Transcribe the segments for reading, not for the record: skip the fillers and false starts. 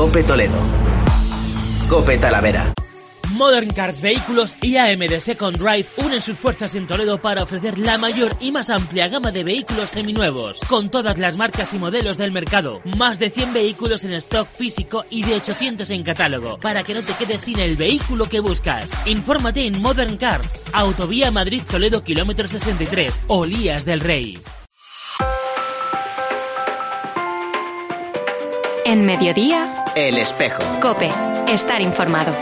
COPE Toledo. COPE Talavera. Modern Cars Vehículos y AMD Second Drive unen sus fuerzas en Toledo para ofrecer la mayor y más amplia gama de vehículos seminuevos, con todas las marcas y modelos del mercado. Más de 100 vehículos en stock físico y de 800 en catálogo, para que no te quedes sin el vehículo que buscas. Infórmate en Modern Cars, Autovía Madrid-Toledo, kilómetro 63, Olías del Rey. En Mediodía, El Espejo. COPE, estar informado.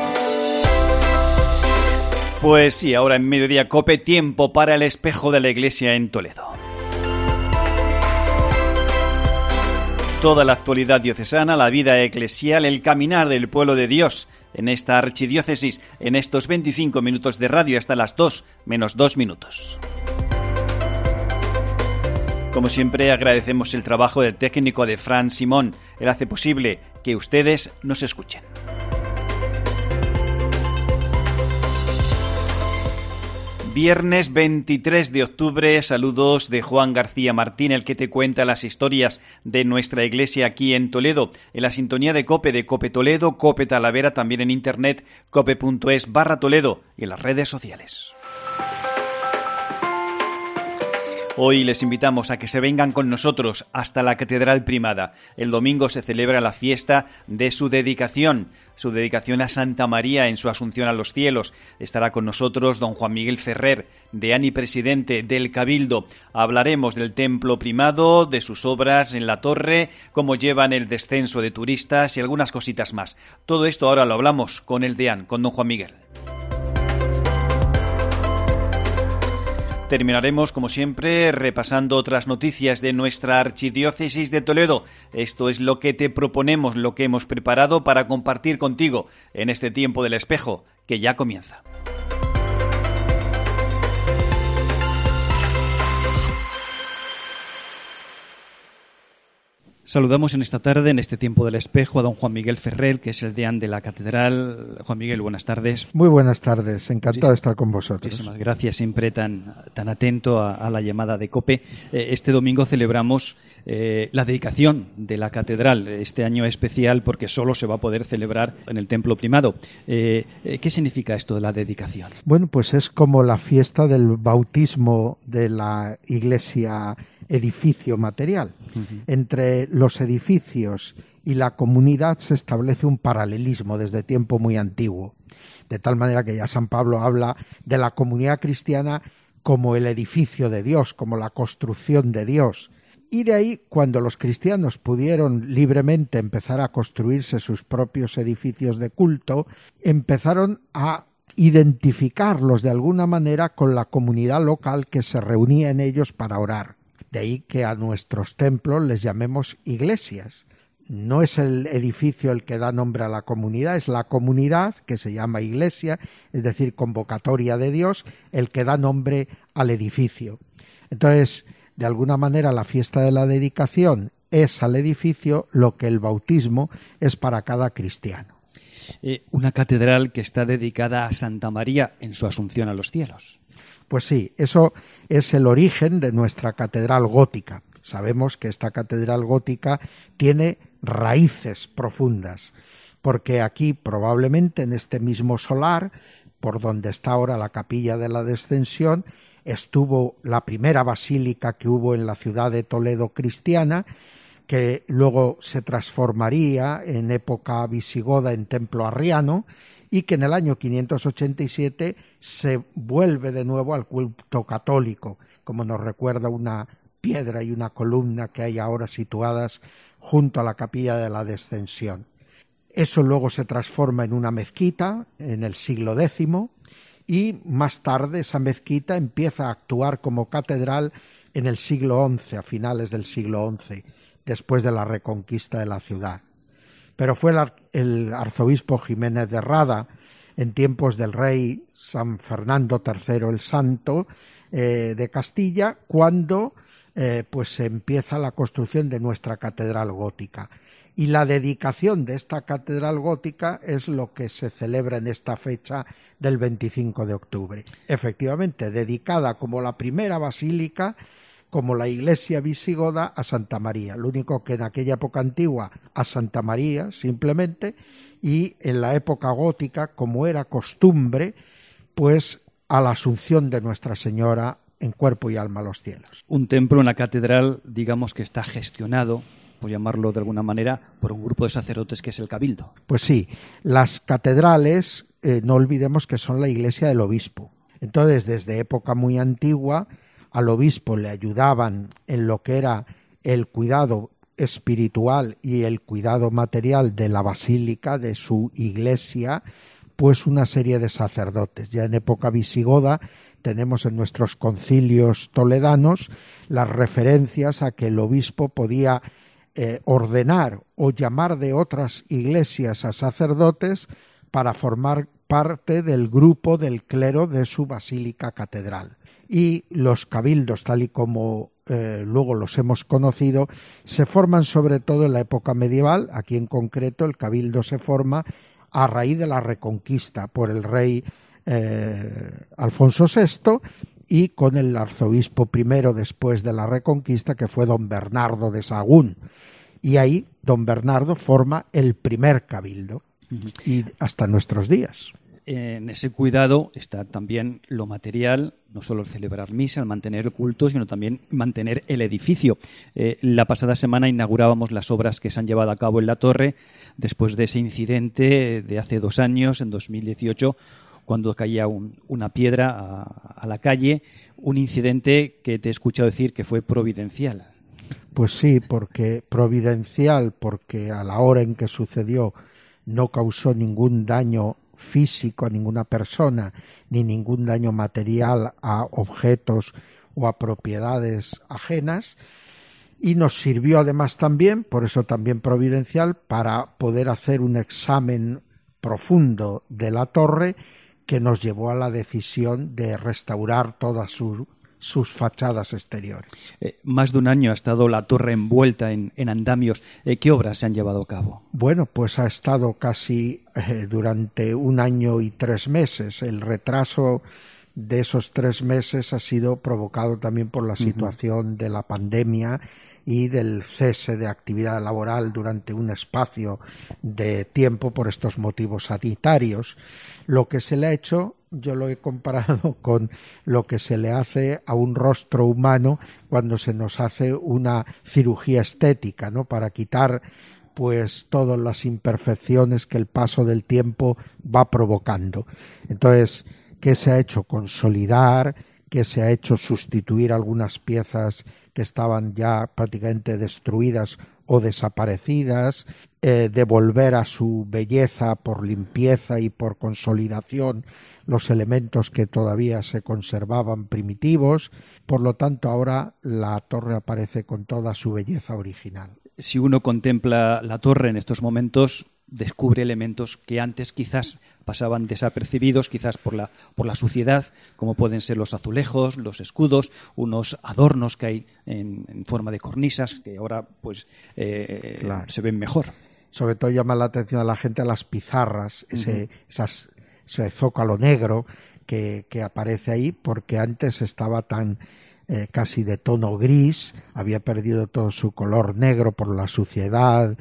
Pues sí, ahora en Mediodía COPE, tiempo para el espejo de la Iglesia en Toledo. Toda la actualidad diocesana, la vida eclesial, el caminar del pueblo de Dios en esta archidiócesis, en estos 25 minutos de radio hasta las 2 menos 2 minutos. Como siempre, agradecemos el trabajo del técnico de Fran Simón. Él hace posible que ustedes nos escuchen. Viernes 23 de octubre, saludos de Juan García Martín, el que te cuenta las historias de nuestra iglesia aquí en Toledo, en la sintonía de COPE Toledo, COPE Talavera, también en internet, cope.es/Toledo y en las redes sociales. Hoy les invitamos a que se vengan con nosotros hasta la Catedral Primada. El domingo se celebra la fiesta de su dedicación a Santa María en su asunción a los cielos. Estará con nosotros don Juan Miguel Ferrer, deán y presidente del Cabildo. Hablaremos del Templo Primado, de sus obras en la torre, cómo llevan el descenso de turistas y algunas cositas más. Todo esto ahora lo hablamos con el deán, con don Juan Miguel. Terminaremos, como siempre, repasando otras noticias de nuestra archidiócesis de Toledo. Esto es lo que te proponemos, lo que hemos preparado para compartir contigo en este tiempo del espejo, que ya comienza. Saludamos en esta tarde, en este tiempo del espejo, a don Juan Miguel Ferrer, que es el deán de la Catedral. Juan Miguel, buenas tardes. Muy buenas tardes, encantado de estar con vosotros. Muchísimas gracias, siempre tan atento a la llamada de COPE. Este domingo celebramos la dedicación de la Catedral. Este año especial porque solo se va a poder celebrar en el Templo Primado. ¿Qué significa esto de la dedicación? Bueno, pues es como la fiesta del bautismo de la Iglesia edificio material. Uh-huh. Entre los edificios y la comunidad se establece un paralelismo desde tiempo muy antiguo, de tal manera que ya San Pablo habla de la comunidad cristiana como el edificio de Dios, como la construcción de Dios. Y de ahí, cuando los cristianos pudieron libremente empezar a construirse sus propios edificios de culto, empezaron a identificarlos de alguna manera con la comunidad local que se reunía en ellos para orar. De ahí que a nuestros templos les llamemos iglesias. No es el edificio el que da nombre a la comunidad, es la comunidad, que se llama iglesia, es decir, convocatoria de Dios, el que da nombre al edificio. Entonces, de alguna manera, la fiesta de la dedicación es al edificio lo que el bautismo es para cada cristiano. Una catedral que está dedicada a Santa María en su asunción a los cielos. Pues sí, eso es el origen de nuestra catedral gótica. Sabemos que esta catedral gótica tiene raíces profundas, porque aquí probablemente en este mismo solar, por donde está ahora la capilla de la Descensión, estuvo la primera basílica que hubo en la ciudad de Toledo cristiana, que luego se transformaría en época visigoda en templo arriano, y que en el año 587 se vuelve de nuevo al culto católico, como nos recuerda una piedra y una columna que hay ahora situadas junto a la capilla de la Descensión. Eso luego se transforma en una mezquita en el siglo X y más tarde esa mezquita empieza a actuar como catedral en el siglo XI, a finales del siglo XI, después de la reconquista de la ciudad. Pero fue el arzobispo Jiménez de Rada, en tiempos del rey San Fernando III el Santo de Castilla, cuando pues se empieza la construcción de nuestra catedral gótica. Y la dedicación de esta catedral gótica es lo que se celebra en esta fecha del 25 de octubre. Efectivamente, dedicada como la primera basílica como la iglesia visigoda a Santa María. Lo único que en aquella época antigua a Santa María simplemente, y en la época gótica, como era costumbre, pues a la Asunción de Nuestra Señora en cuerpo y alma a los cielos. Un templo, una catedral, digamos que está gestionado, por llamarlo de alguna manera, por un grupo de sacerdotes que es el Cabildo. Pues sí, las catedrales, no olvidemos que son la iglesia del obispo. Entonces, desde época muy antigua, al obispo le ayudaban en lo que era el cuidado espiritual y el cuidado material de la basílica, de su iglesia, pues una serie de sacerdotes. Ya en época visigoda tenemos en nuestros concilios toledanos las referencias a que el obispo podía ordenar o llamar de otras iglesias a sacerdotes para formar parte del grupo del clero de su basílica catedral. Y los cabildos, tal y como luego los hemos conocido, se forman sobre todo en la época medieval. Aquí en concreto el cabildo se forma a raíz de la Reconquista por el rey Alfonso VI y con el arzobispo primero después de la Reconquista, que fue don Bernardo de Sahagún. Y ahí don Bernardo forma el primer cabildo y hasta nuestros días. En ese cuidado está también lo material, no solo el celebrar misa, el mantener el culto, sino también mantener el edificio. La pasada semana inaugurábamos las obras que se han llevado a cabo en la torre después de ese incidente de hace 2 años, en 2018, cuando caía una piedra a la calle, un incidente que te he escuchado decir que fue providencial. Pues sí, porque providencial, porque a la hora en que sucedió no causó ningún daño físico a ninguna persona, ni ningún daño material a objetos o a propiedades ajenas, y nos sirvió además también, por eso también providencial, para poder hacer un examen profundo de la torre que nos llevó a la decisión de restaurar todas sus fachadas exteriores. Más de 1 año ha estado la torre envuelta en andamios. ¿Qué obras se han llevado a cabo? Bueno, pues ha estado casi durante 1 año y 3 meses. El retraso de esos 3 meses ha sido provocado también por la situación de la pandemia y del cese de actividad laboral durante un espacio de tiempo por estos motivos sanitarios. Lo que se le ha hecho, yo lo he comparado con lo que se le hace a un rostro humano cuando se nos hace una cirugía estética, ¿no? Para quitar pues todas las imperfecciones que el paso del tiempo va provocando. Entonces, ¿qué se ha hecho? Consolidar, ¿qué se ha hecho? Sustituir algunas piezas que estaban ya prácticamente destruidas o desaparecidas, devolver a su belleza por limpieza y por consolidación los elementos que todavía se conservaban primitivos. Por lo tanto, ahora la torre aparece con toda su belleza original. Si uno contempla la torre en estos momentos, descubre elementos que antes quizás pasaban desapercibidos, quizás por la suciedad, como pueden ser los azulejos, los escudos, unos adornos que hay en forma de cornisas, que ahora pues claro, se ven mejor. Sobre todo llama la atención a la gente a las pizarras, ese zócalo negro que aparece ahí, porque antes estaba tan casi de tono gris, había perdido todo su color negro por la suciedad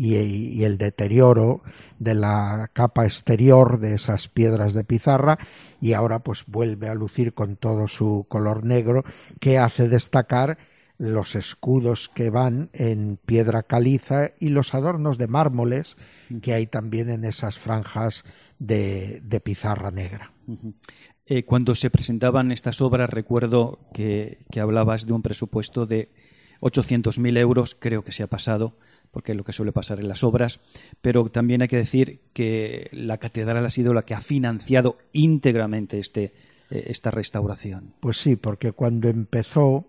y el deterioro de la capa exterior de esas piedras de pizarra, y ahora pues vuelve a lucir con todo su color negro, que hace destacar los escudos que van en piedra caliza y los adornos de mármoles que hay también en esas franjas de pizarra negra. Cuando se presentaban estas obras, recuerdo que hablabas de un presupuesto de 800.000 euros, creo que se ha pasado, porque es lo que suele pasar en las obras, pero también hay que decir que la catedral ha sido la que ha financiado íntegramente esta restauración. Pues sí, porque cuando empezó,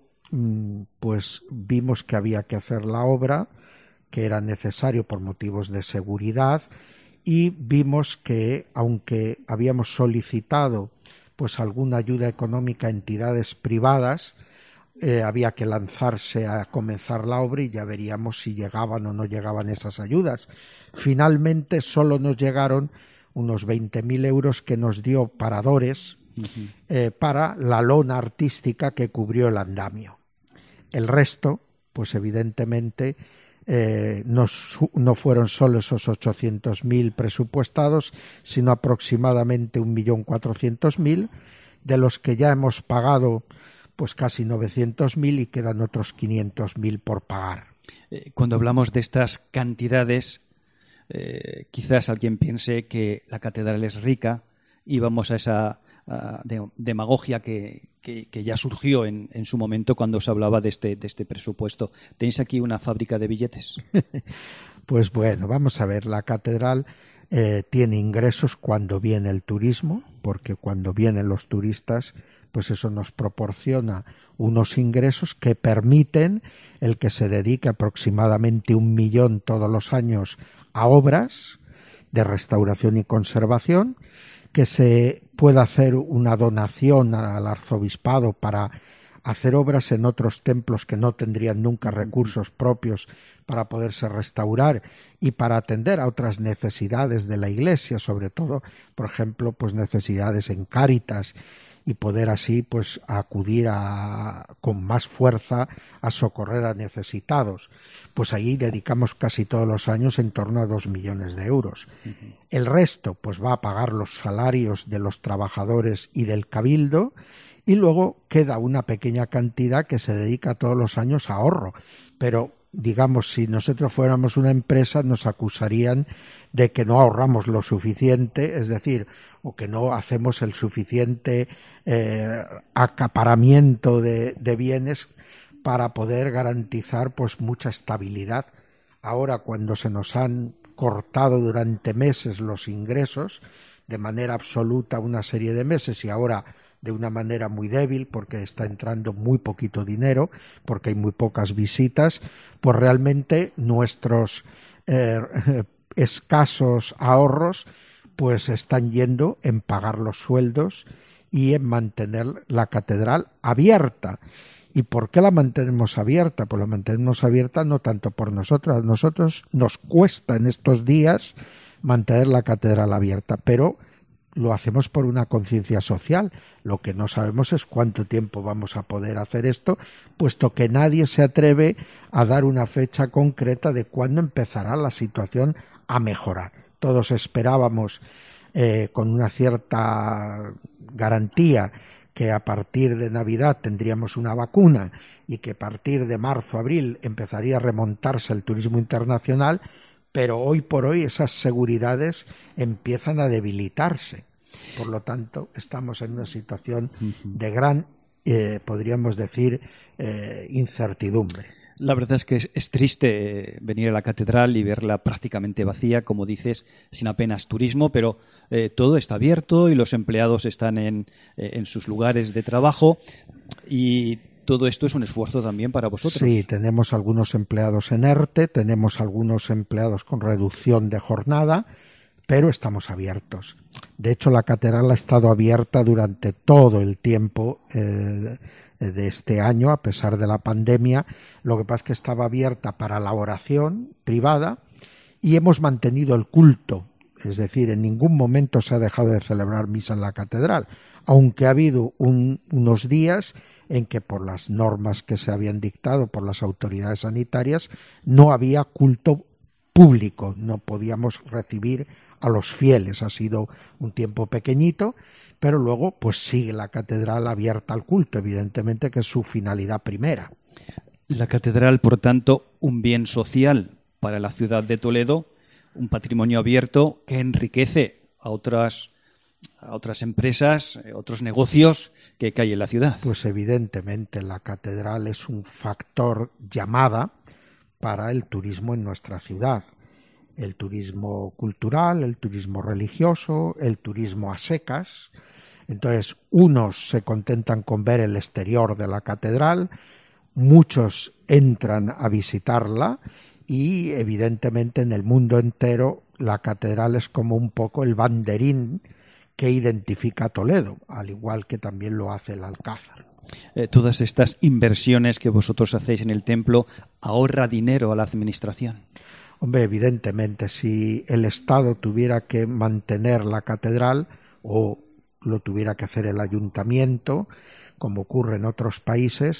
pues vimos que había que hacer la obra, que era necesario por motivos de seguridad, y vimos que, aunque habíamos solicitado pues alguna ayuda económica a entidades privadas, había que lanzarse a comenzar la obra y ya veríamos si llegaban o no llegaban esas ayudas. Finalmente solo nos llegaron unos 20.000 euros que nos dio Paradores para la lona artística que cubrió el andamio. El resto, pues evidentemente, no fueron solo esos 800.000 presupuestados, sino aproximadamente 1.400.000, de los que ya hemos pagado pues casi 900.000 y quedan otros 500.000 por pagar. Cuando hablamos de estas cantidades, quizás alguien piense que la catedral es rica y vamos a esa demagogia que ya surgió en su momento cuando se hablaba de este presupuesto. ¿Tenéis aquí una fábrica de billetes? Pues bueno, vamos a ver, la catedral tiene ingresos cuando viene el turismo, porque cuando vienen los turistas, pues eso nos proporciona unos ingresos que permiten el que se dedique aproximadamente 1 millón todos los años a obras de restauración y conservación, que se pueda hacer una donación al arzobispado para hacer obras en otros templos que no tendrían nunca recursos propios para poderse restaurar y para atender a otras necesidades de la Iglesia, sobre todo, por ejemplo, pues necesidades en Cáritas, y poder así pues acudir con más fuerza a socorrer a necesitados. Pues ahí dedicamos casi todos los años en torno a 2 millones de euros. El resto pues va a pagar los salarios de los trabajadores y del cabildo, y luego queda una pequeña cantidad que se dedica todos los años a ahorro, pero digamos, si nosotros fuéramos una empresa nos acusarían de que no ahorramos lo suficiente, es decir, o que no hacemos el suficiente acaparamiento de bienes para poder garantizar pues mucha estabilidad. Ahora, cuando se nos han cortado durante meses los ingresos, de manera absoluta una serie de meses, y ahora de una manera muy débil porque está entrando muy poquito dinero, porque hay muy pocas visitas, pues realmente nuestros escasos ahorros pues están yendo en pagar los sueldos y en mantener la catedral abierta. ¿Y por qué la mantenemos abierta? Pues la mantenemos abierta no tanto por nosotros, a nosotros nos cuesta en estos días mantener la catedral abierta, pero lo hacemos por una conciencia social. Lo que no sabemos es cuánto tiempo vamos a poder hacer esto, puesto que nadie se atreve a dar una fecha concreta de cuándo empezará la situación a mejorar. Todos esperábamos con una cierta garantía que a partir de Navidad tendríamos una vacuna y que a partir de marzo, abril empezaría a remontarse el turismo internacional, pero hoy por hoy esas seguridades empiezan a debilitarse. Por lo tanto, estamos en una situación de gran, podríamos decir, incertidumbre. La verdad es que es triste venir a la catedral y verla prácticamente vacía, como dices, sin apenas turismo, pero todo está abierto y los empleados están en sus lugares de trabajo, y todo esto es un esfuerzo también para vosotros. Sí, tenemos algunos empleados en ERTE, tenemos algunos empleados con reducción de jornada, pero estamos abiertos. De hecho, la catedral ha estado abierta durante todo el tiempo de este año, a pesar de la pandemia. Lo que pasa es que estaba abierta para la oración privada y hemos mantenido el culto. Es decir, en ningún momento se ha dejado de celebrar misa en la catedral, aunque ha habido unos días en que por las normas que se habían dictado por las autoridades sanitarias no había culto público, no podíamos recibir a los fieles. Ha sido un tiempo pequeñito, pero luego pues sigue la catedral abierta al culto, evidentemente, que es su finalidad primera. La catedral, por tanto, un bien social para la ciudad de Toledo, un patrimonio abierto que enriquece a otras empresas, otros negocios que hay en la ciudad. Pues evidentemente la catedral es un factor llamada para el turismo en nuestra ciudad. El turismo cultural, el turismo religioso, el turismo a secas. Entonces, unos se contentan con ver el exterior de la catedral, muchos entran a visitarla y, evidentemente, en el mundo entero la catedral es como un poco el banderín que identifica a Toledo, al igual que también lo hace el Alcázar. Todas estas inversiones que vosotros hacéis en el templo ahorra dinero a la administración. Hombre, evidentemente, si el Estado tuviera que mantener la catedral o lo tuviera que hacer el ayuntamiento, como ocurre en otros países,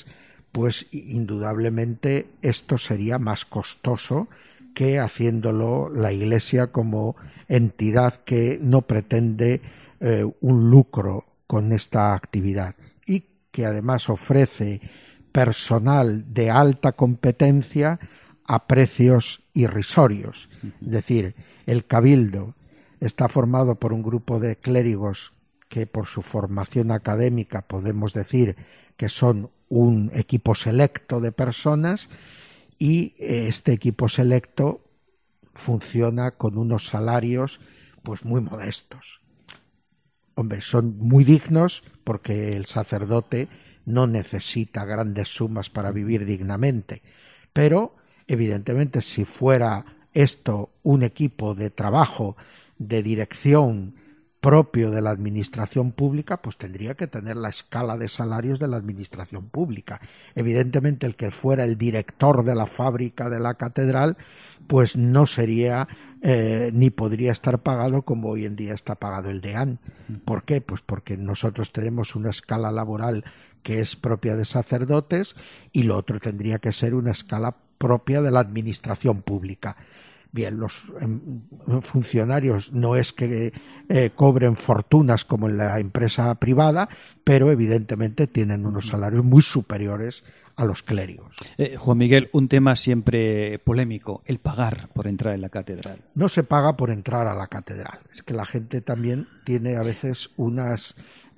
pues indudablemente esto sería más costoso que haciéndolo la Iglesia como entidad que no pretende un lucro con esta actividad y que además ofrece personal de alta competencia a precios irrisorios. Es decir, el Cabildo está formado por un grupo de clérigos que por su formación académica podemos decir que son un equipo selecto de personas, y este equipo selecto funciona con unos salarios pues muy modestos. Hombre, son muy dignos porque el sacerdote no necesita grandes sumas para vivir dignamente, pero evidentemente si fuera esto un equipo de trabajo, de dirección propio de la administración pública, pues tendría que tener la escala de salarios de la administración pública. Evidentemente el que fuera el director de la fábrica de la catedral pues no sería ni podría estar pagado como hoy en día está pagado el deán. ¿Por qué? Pues porque nosotros tenemos una escala laboral que es propia de sacerdotes y lo otro tendría que ser una escala propia de la administración pública. Bien, los funcionarios no es que cobren fortunas como en la empresa privada, pero evidentemente tienen unos salarios muy superiores a los clérigos. Juan Miguel, un tema siempre polémico, el pagar por entrar en la catedral. No se paga por entrar a la catedral. Es que la gente también tiene a veces unas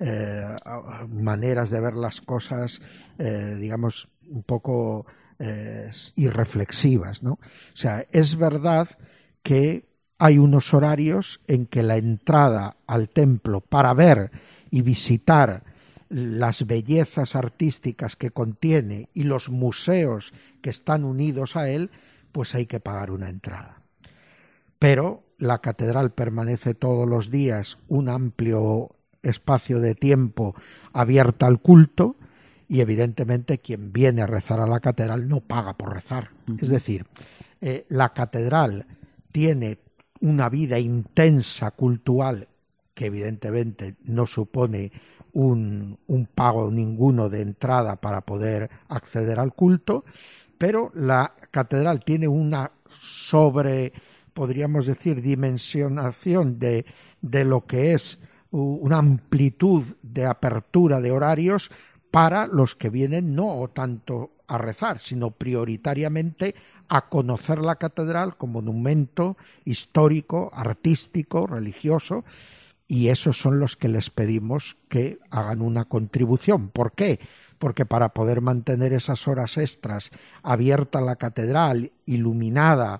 maneras de ver las cosas, digamos, un poco irreflexivas, ¿no? O sea, es verdad que hay unos horarios en que la entrada al templo para ver y visitar las bellezas artísticas que contiene y los museos que están unidos a él, pues hay que pagar una entrada. Pero la catedral permanece todos los días un amplio espacio de tiempo abierta al culto, y evidentemente quien viene a rezar a la catedral no paga por rezar. Es decir, la catedral tiene una vida intensa cultural que evidentemente no supone un pago ninguno de entrada para poder acceder al culto, pero la catedral tiene una podríamos decir, dimensionación de lo que es una amplitud de apertura de horarios para los que vienen no tanto a rezar, sino prioritariamente a conocer la catedral como monumento histórico, artístico, religioso, y esos son los que les pedimos que hagan una contribución. ¿Por qué? Porque para poder mantener esas horas extras abierta la catedral, iluminada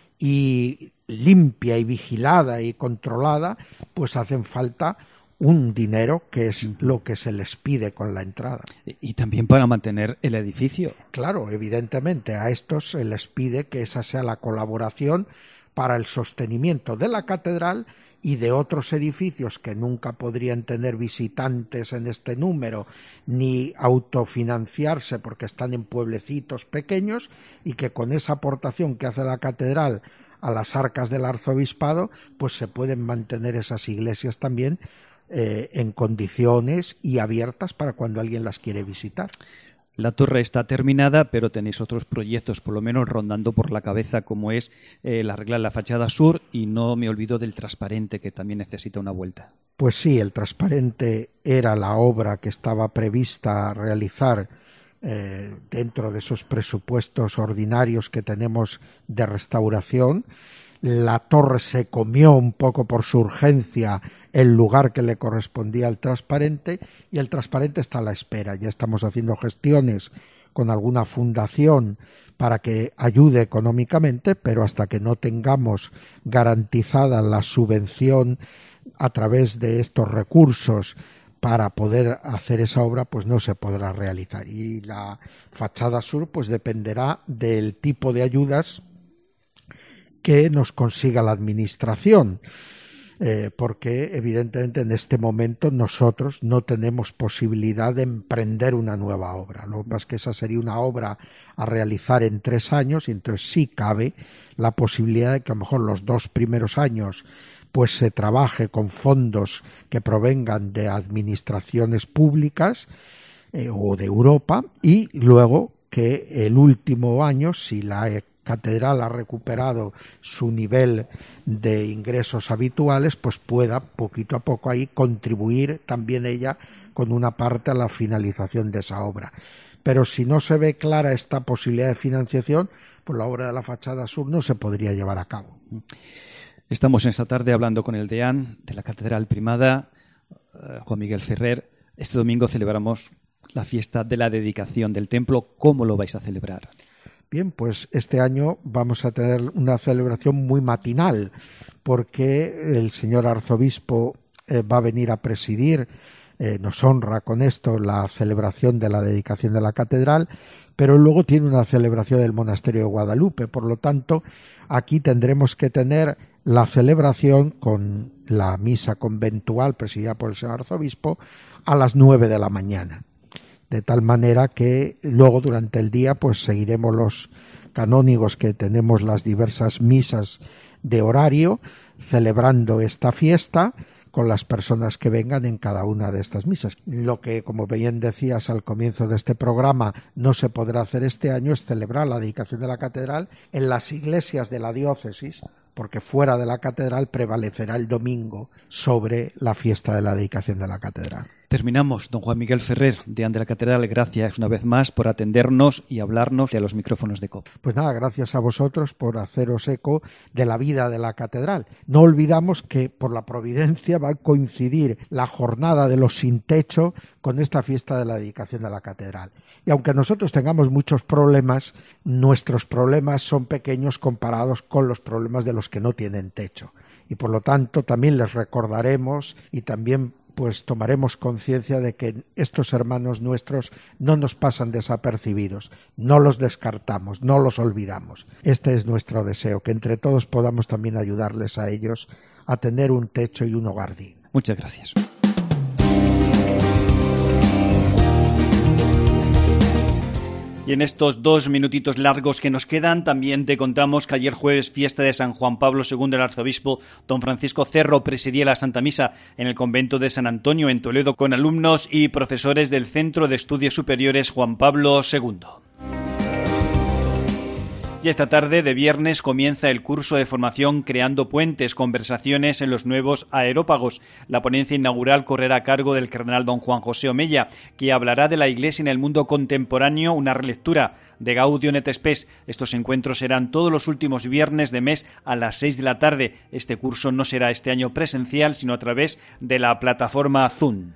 y limpia y vigilada y controlada, pues hacen falta un dinero que es lo que se les pide con la entrada. Y también para mantener el edificio. Claro, evidentemente a estos se les pide que esa sea la colaboración para el sostenimiento de la catedral y de otros edificios que nunca podrían tener visitantes en este número ni autofinanciarse porque están en pueblecitos pequeños, y que con esa aportación que hace la catedral a las arcas del arzobispado pues se pueden mantener esas iglesias también en condiciones y abiertas para cuando alguien las quiere visitar. La torre está terminada, pero tenéis otros proyectos, por lo menos rondando por la cabeza, como es el arreglar la fachada sur, y no me olvido del transparente, que también necesita una vuelta. Pues sí, el transparente era la obra que estaba prevista realizar dentro de esos presupuestos ordinarios que tenemos de restauración. La torre se comió un poco por su urgencia el lugar que le correspondía al transparente, y el transparente está a la espera. Ya estamos haciendo gestiones con alguna fundación para que ayude económicamente, pero hasta que no tengamos garantizada la subvención a través de estos recursos para poder hacer esa obra, pues no se podrá realizar. Y la fachada sur pues dependerá del tipo de ayudas que nos consiga la administración, porque evidentemente en este momento nosotros no tenemos posibilidad de emprender una nueva obra. Lo que pasa es que esa sería una obra a realizar en 3 años, y entonces sí cabe la posibilidad de que a lo mejor los 2 primeros años pues se trabaje con fondos que provengan de administraciones públicas, o de Europa, y luego que el último año, si la catedral ha recuperado su nivel de ingresos habituales, pues pueda poquito a poco ahí contribuir también ella con una parte a la finalización de esa obra. Pero si no se ve clara esta posibilidad de financiación, pues la obra de la fachada sur no se podría llevar a cabo. Estamos esta tarde hablando con el deán de la Catedral Primada, Juan Miguel Ferrer. Este domingo celebramos la fiesta de la dedicación del templo. ¿Cómo lo vais a celebrar? Bien, pues este año vamos a tener una celebración muy matinal, porque el señor arzobispo va a venir a presidir, nos honra con esto, la celebración de la dedicación de la catedral, pero luego tiene una celebración del monasterio de Guadalupe. Por lo tanto, aquí tendremos que tener la celebración con la misa conventual presidida por el señor arzobispo a las 9 de la mañana. De tal manera que luego durante el día pues seguiremos los canónigos que tenemos las diversas misas de horario celebrando esta fiesta con las personas que vengan en cada una de estas misas. Lo que, como bien decías al comienzo de este programa, no se podrá hacer este año es celebrar la dedicación de la catedral en las iglesias de la diócesis, porque fuera de la catedral prevalecerá el domingo sobre la fiesta de la dedicación de la catedral. Terminamos. Don Juan Miguel Ferrer, deán de la Catedral, gracias una vez más por atendernos y hablarnos de los micrófonos de COPE. Pues nada, gracias a vosotros por haceros eco de la vida de la catedral. No olvidamos que por la providencia va a coincidir la jornada de los sin techo con esta fiesta de la dedicación de la catedral. Y aunque nosotros tengamos muchos problemas, nuestros problemas son pequeños comparados con los problemas de los que no tienen techo. Y por lo tanto también les recordaremos y también pues tomaremos conciencia de que estos hermanos nuestros no nos pasan desapercibidos, no los descartamos, no los olvidamos. Este es nuestro deseo, que entre todos podamos también ayudarles a ellos a tener un techo y un hogar digno. Muchas gracias. Y en estos 2 minutitos largos que nos quedan, también te contamos que ayer jueves, fiesta de San Juan Pablo II, el arzobispo don Francisco Cerro presidía la Santa Misa en el convento de San Antonio en Toledo con alumnos y profesores del Centro de Estudios Superiores Juan Pablo II. Y esta tarde de viernes comienza el curso de formación Creando Puentes, conversaciones en los nuevos aerópagos. La ponencia inaugural correrá a cargo del cardenal don Juan José Omella, que hablará de la Iglesia en el mundo contemporáneo, una relectura de Gaudium et Spes. Estos encuentros serán todos los últimos viernes de mes a las 6 de la tarde. Este curso no será este año presencial, sino a través de la plataforma Zoom.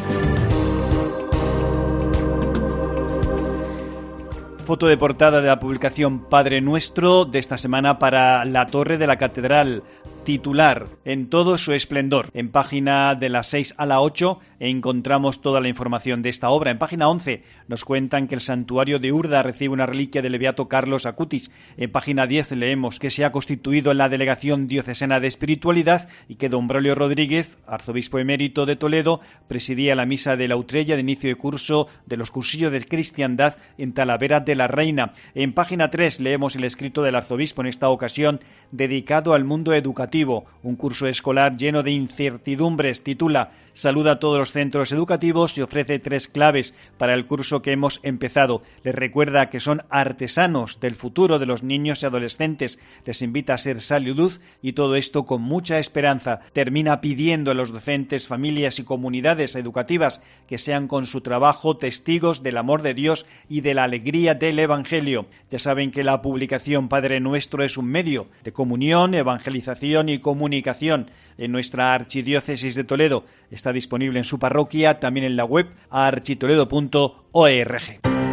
Foto de portada de la publicación Padre Nuestro de esta semana para la torre de la catedral. Titular: en todo su esplendor. En página de la 6 a la 8 encontramos toda la información de esta obra. En página 11 nos cuentan que el santuario de Urda recibe una reliquia del beato Carlos Acutis. En página 10 leemos que se ha constituido en la Delegación Diocesana de Espiritualidad y que don Braulio Rodríguez, arzobispo emérito de Toledo, presidía la misa de la Utrella de inicio de curso de los cursillos de cristiandad en Talavera de la Reina. En página 3 leemos el escrito del arzobispo, en esta ocasión dedicado al mundo educativo. Un curso escolar lleno de incertidumbres. Titula Salud a todos los centros educativos y ofrece 3 claves para el curso que hemos empezado. Les recuerda que son artesanos del futuro de los niños y adolescentes. Les invita a ser sal y luz, y todo esto con mucha esperanza. Termina pidiendo a los docentes, familias y comunidades educativas que sean con su trabajo testigos del amor de Dios y de la alegría del Evangelio. Ya saben que la publicación Padre Nuestro es un medio de comunión, evangelización y comunicación en nuestra archidiócesis de Toledo. Está disponible en su parroquia, también en la web architoledo.org.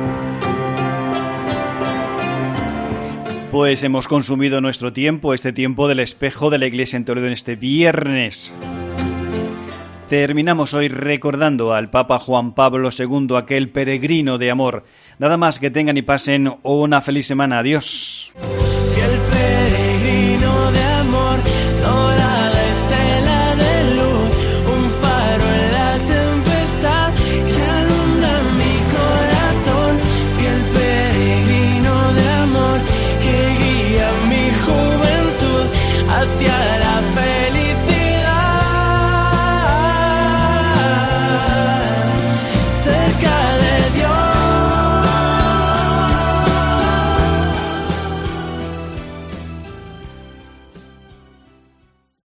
Pues hemos consumido nuestro tiempo, este tiempo del espejo de la Iglesia en Toledo en este viernes. Terminamos hoy recordando al Papa Juan Pablo II, aquel peregrino de amor. Nada más, que tengan y pasen una feliz semana. Adiós.